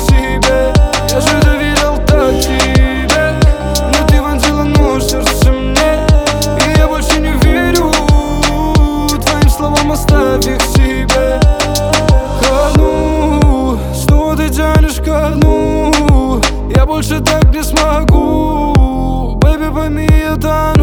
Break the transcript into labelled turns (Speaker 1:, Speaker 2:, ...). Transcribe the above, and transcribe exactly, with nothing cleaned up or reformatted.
Speaker 1: себе. Я же доверял так тебе, но ты вонзила нож в сердце мне. И я больше не верю твоим словам, оставь их себе. Ко дну, снова ты тянешь ко дну. Я больше так не смогу, бэйби, пойми, я тону.